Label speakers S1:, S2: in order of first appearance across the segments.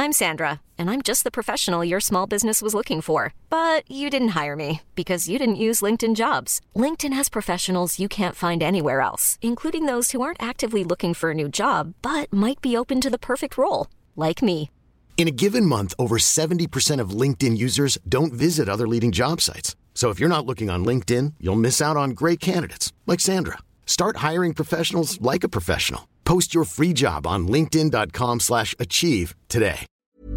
S1: I'm Sandra, and I'm just the professional your small business was looking for. But you didn't hire me because you didn't use LinkedIn Jobs. LinkedIn has professionals you can't find anywhere else, including those who aren't actively looking for a new job, but might be open to the perfect role, like me.
S2: In a given month, over 70% of LinkedIn users don't visit other leading job sites. So if you're not looking on LinkedIn, you'll miss out on great candidates like Sandra. Start hiring professionals like a professional. Post your free job on linkedin.com/achieve today.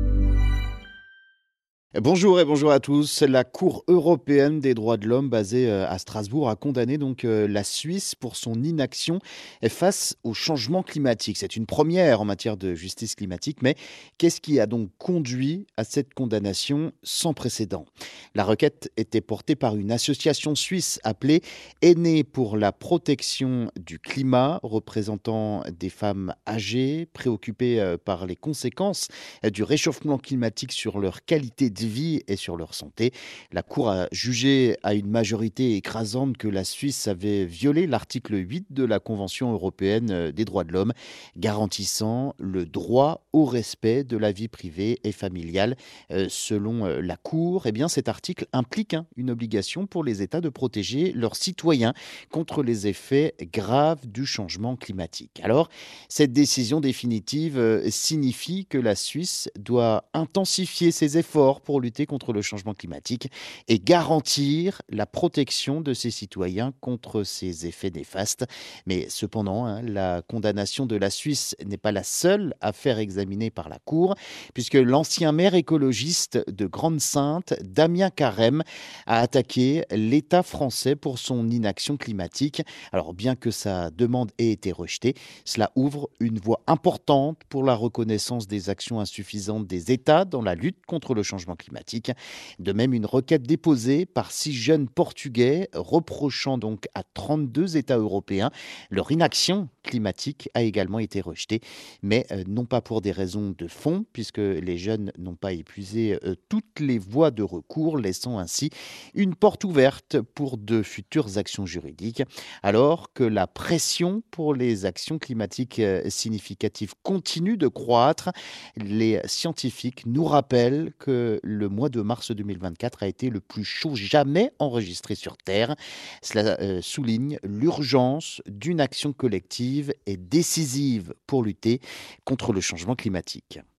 S3: Bonjour et bonjour à tous. La Cour européenne des droits de l'homme basée à Strasbourg a condamné la Suisse pour son inaction face au changement climatique. C'est une première en matière de justice climatique, mais qu'est-ce qui a donc conduit à cette condamnation sans précédent ? La requête était portée par une association suisse appelée Aînés pour la protection du climat, représentant des femmes âgées, préoccupées par les conséquences du réchauffement climatique sur leur qualité de vie et sur leur santé. La Cour a jugé à une majorité écrasante que la Suisse avait violé l'article 8 de la Convention européenne des droits de l'homme, garantissant le droit au respect de la vie privée et familiale. Selon la Cour, cet article implique une obligation pour les États de protéger leurs citoyens contre les effets graves du changement climatique. Alors, cette décision définitive signifie que la Suisse doit intensifier ses efforts pour lutter contre le changement climatique et garantir la protection de ses citoyens contre ces effets néfastes. Mais cependant, la condamnation de la Suisse n'est pas la seule affaire examinée par la Cour, puisque l'ancien maire écologiste de Grande-Synthe, Damien Carême, a attaqué l'État français pour son inaction climatique. Alors, bien que sa demande ait été rejetée, cela ouvre une voie importante pour la reconnaissance des actions insuffisantes des États dans la lutte contre le changement climatique. De même, une requête déposée par 6 jeunes Portugais reprochant donc à 32 États européens leur inaction climatique a également été rejetée, mais non pas pour des raisons de fond, puisque les jeunes n'ont pas épuisé toutes les voies de recours, laissant ainsi une porte ouverte pour de futures actions juridiques. Alors que la pression pour les actions climatiques significatives continue de croître, les scientifiques nous rappellent que le mois de mars 2024 a été le plus chaud jamais enregistré sur Terre. Cela souligne l'urgence d'une action collective et décisive pour lutter contre le changement climatique.